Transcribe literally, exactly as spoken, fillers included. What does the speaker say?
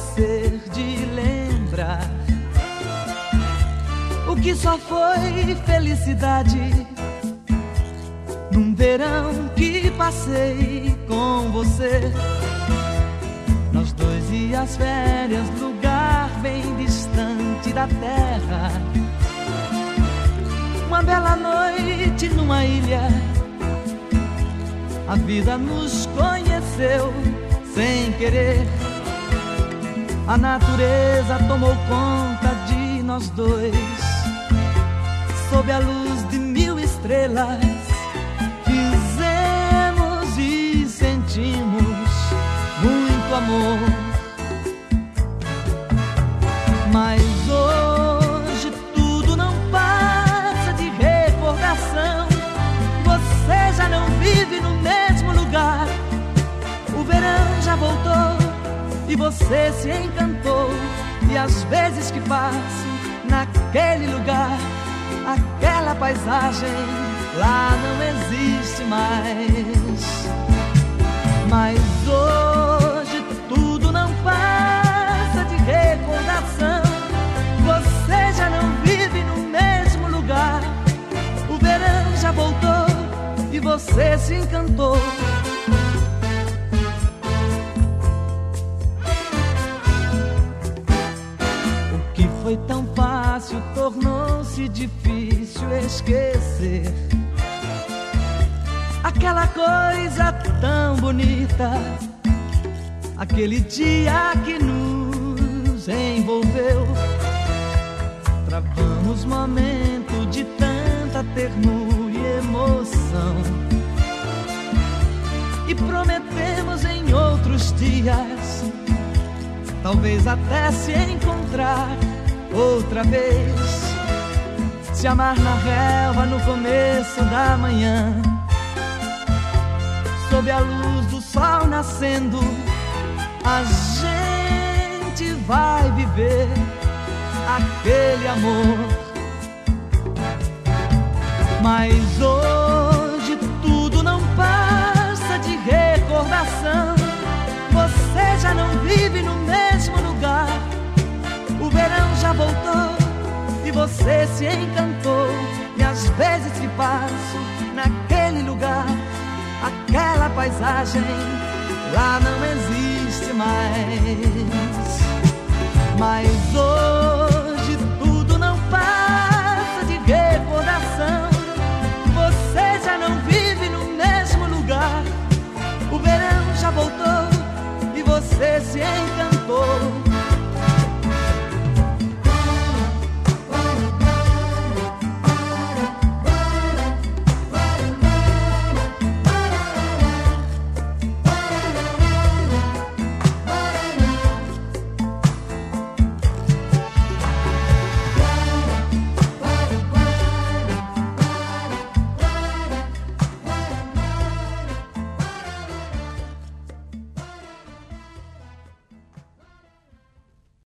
esquecer de lembrar o que só foi felicidade num verão que passei com você. Nós dois e as férias, lugar bem distante da terra. Uma bela noite numa ilha, a vida nos conheceu sem querer. A natureza tomou conta de nós dois. Sob a luz de mil estrelas, fizemos e sentimos muito amor. Mas hoje tudo não passa de recordação. Você já não vive no mesmo lugar. O verão já voltou e você se encantou. E às vezes que passo naquele lugar, aquela paisagem lá não existe mais. Mas hoje tudo não passa de recordação. Você já não vive no mesmo lugar. O verão já voltou e você se encantou. O que foi tão fácil tornou-se difícil esquecer. Aquela coisa tão bonita, aquele dia que nos envolveu. Travamos momento de tanta ternura e emoção, e prometemos em outros dias talvez até se encontrar outra vez. Se amar na relva no começo da manhã, sob a luz do sol nascendo, a gente vai viver aquele amor. Mas hoje tudo não passa de recordação. Você já não vive no mesmo lugar. O verão já voltou e você se encantou. E às vezes que passo naquele lugar, aquela paisagem lá não existe mais. Mas hoje tudo não passa de recordação. Você já não vive no mesmo lugar. O verão já voltou e você se encantou.